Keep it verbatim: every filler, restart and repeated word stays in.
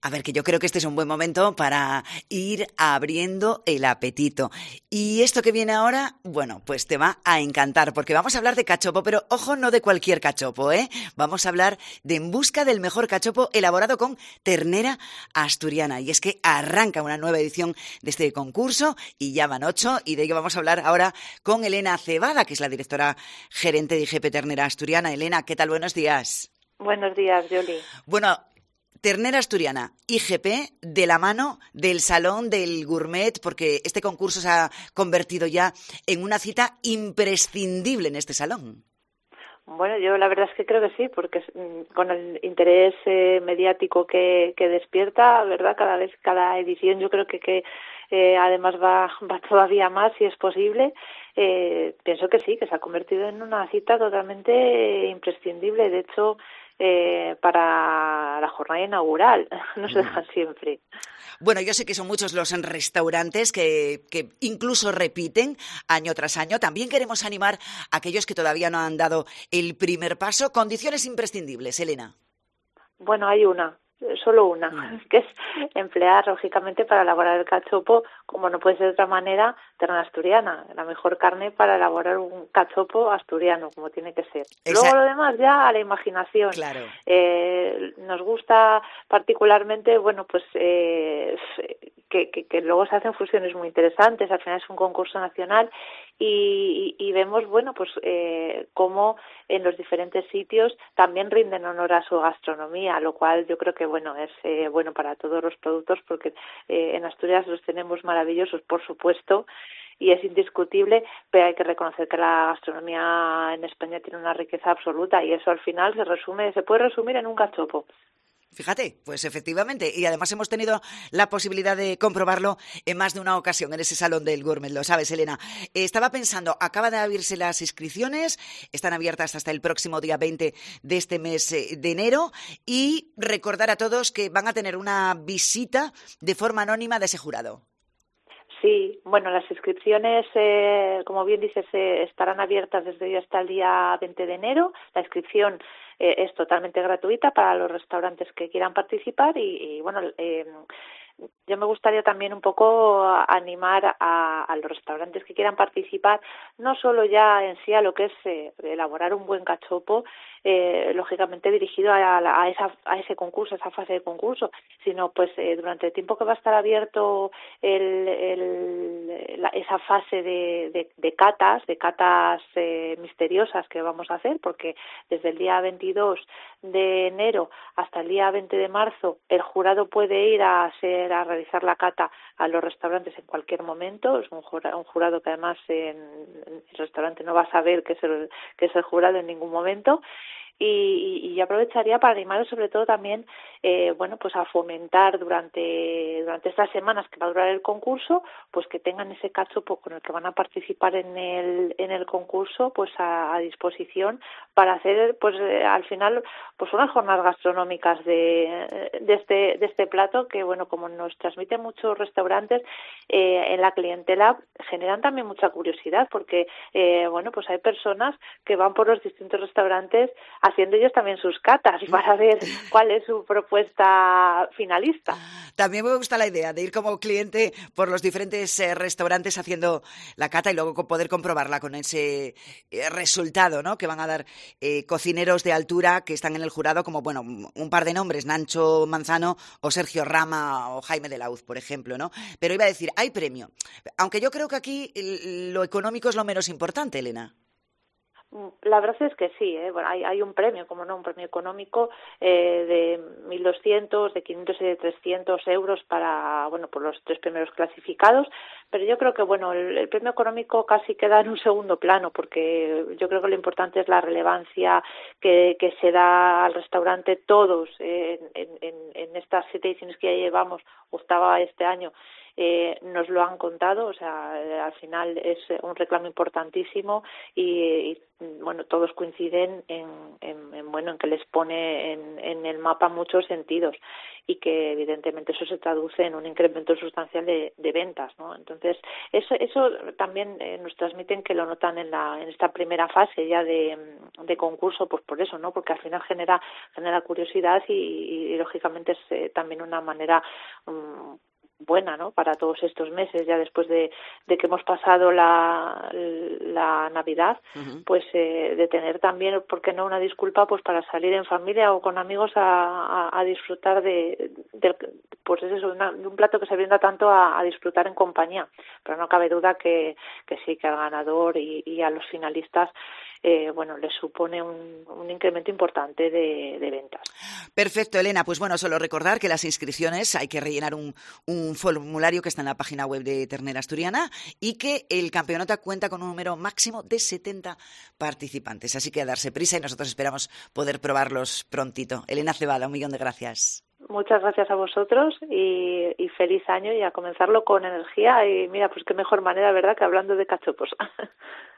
A ver, que yo creo que este es un buen momento para ir abriendo el apetito. Y esto que viene ahora, bueno, pues te va a encantar, porque vamos a hablar de cachopo, pero ojo, no de cualquier cachopo, ¿eh? Vamos a hablar de En busca del mejor cachopo elaborado con ternera asturiana. Y es que arranca una nueva edición de este concurso y ya van ocho, y de ello vamos a hablar ahora con Elena Cebada, que es la directora gerente de I G P Ternera Asturiana. Elena, ¿qué tal? Buenos días. Buenos días, Yoli. Bueno, Ternera Asturiana, I G P, de la mano del Salón del Gourmet, porque este concurso se ha convertido ya en una cita imprescindible en este salón. Bueno, yo la verdad es que creo que sí, porque con el interés eh, mediático que, que despierta, ¿verdad? Cada vez, cada edición yo creo que, que eh, además va, va todavía más si es posible. Eh, pienso que sí, que se ha convertido en una cita totalmente imprescindible. De hecho, eh, para la jornada inaugural nos dejan siempre. Bueno, yo sé que son muchos los restaurantes que, que incluso repiten año tras año. También queremos animar a aquellos que todavía no han dado el primer paso. Condiciones imprescindibles, Elena. Bueno, hay una, solo una, mm. que es emplear, lógicamente, para elaborar el cachopo, como no puede ser de otra manera, ternera asturiana, la mejor carne para elaborar un cachopo asturiano, como tiene que ser. Esa... Luego lo demás ya a la imaginación. Claro. Eh, nos gusta particularmente, bueno, pues eh, que, que, que luego se hacen fusiones muy interesantes. Al final es un concurso nacional y, y, y vemos, bueno, pues eh, cómo en los diferentes sitios también rinden honor a su gastronomía, lo cual yo creo que, bueno, es eh, bueno para todos los productos, porque eh, en Asturias los tenemos maravillosos, por supuesto, y es indiscutible, pero hay que reconocer que la gastronomía en España tiene una riqueza absoluta y eso al final se resume, se puede resumir en un cachopo. Fíjate, pues efectivamente, y además hemos tenido la posibilidad de comprobarlo en más de una ocasión en ese Salón del Gourmet, lo sabes, Elena. Eh, estaba pensando, acaba de abrirse las inscripciones, están abiertas hasta el próximo día veinte de este mes eh, de enero, y recordar a todos que van a tener una visita de forma anónima de ese jurado. Sí, bueno, las inscripciones, eh, como bien dices, eh, estarán abiertas desde hoy hasta el día veinte de enero. La inscripción eh, es totalmente gratuita para los restaurantes que quieran participar y, y bueno, eh, yo me gustaría también un poco animar a, a los restaurantes que quieran participar, no solo ya en sí a lo que es eh, elaborar un buen cachopo, eh, lógicamente dirigido a, a, a, esa, a ese concurso, a esa fase de concurso, sino pues eh, durante el tiempo que va a estar abierto el, el, la, esa fase de, de, de catas, de catas eh, misteriosas que vamos a hacer, porque desde el día veintidós de enero hasta el día veinte de marzo el jurado puede ir a hacer a realizar la cata a los restaurantes en cualquier momento. Es un jurado, un jurado que además en, en el restaurante no va a saber que es el, que es el jurado en ningún momento. Y, y aprovecharía para animarles sobre todo también eh, bueno pues a fomentar durante durante estas semanas que va a durar el concurso, pues que tengan ese cachopo con el que van a participar en el en el concurso pues a, a disposición para hacer pues eh, al final pues unas jornadas gastronómicas de, de este de este plato que bueno como nos transmiten muchos restaurantes eh, en la clientela generan también mucha curiosidad porque eh, bueno pues hay personas que van por los distintos restaurantes haciendo ellos también sus catas para ver cuál es su propuesta finalista. También me gusta la idea de ir como cliente por los diferentes eh, restaurantes haciendo la cata y luego poder comprobarla con ese eh, resultado, ¿no? Que van a dar eh, cocineros de altura que están en el jurado, como, bueno, un par de nombres, Nacho Manzano o Sergio Rama o Jaime de la Hoz, por ejemplo, ¿no? Pero iba a decir, hay premio. Aunque yo creo que aquí lo económico es lo menos importante, Elena. La verdad es que sí, ¿eh? Bueno, hay, hay un premio, como no, un premio económico eh, de mil doscientos, de quinientos y de trescientos euros para, bueno, por los tres primeros clasificados, pero yo creo que, bueno, el, el premio económico casi queda en un segundo plano, porque yo creo que lo importante es la relevancia que, que se da al restaurante todos eh, en, en, en estas siete ediciones que ya llevamos, octava este año. Eh, nos lo han contado, o sea, eh, al final es un reclamo importantísimo y, y bueno, todos coinciden en, en, en bueno, en que les pone en, en el mapa muchos sentidos y que evidentemente eso se traduce en un incremento sustancial de, de ventas, ¿no? Entonces eso, eso también eh, nos transmiten que lo notan en la en esta primera fase ya de, de concurso, pues por eso, ¿no? Porque al final genera genera curiosidad y, y, y lógicamente es eh, también una manera um, buena, ¿no? Para todos estos meses, ya después de, de que hemos pasado la, la Navidad, uh-huh. pues eh, de tener también, ¿por qué no?, una disculpa pues para salir en familia o con amigos a, a, a disfrutar de, de pues es eso, una, de un plato que se brinda tanto a, a disfrutar en compañía. Pero no cabe duda que, que sí, que al ganador y, y a los finalistas Eh, bueno, les supone un, un incremento importante de, de ventas. Perfecto, Elena. Pues bueno, solo recordar que las inscripciones hay que rellenar un, un formulario que está en la página web de Ternera Asturiana y que el campeonato cuenta con un número máximo de setenta participantes. Así que a darse prisa y nosotros esperamos poder probarlos prontito. Elena Cebada, un millón de gracias. Muchas gracias a vosotros y, y feliz año y a comenzarlo con energía. Y mira, pues qué mejor manera, ¿verdad?, que hablando de cachopos.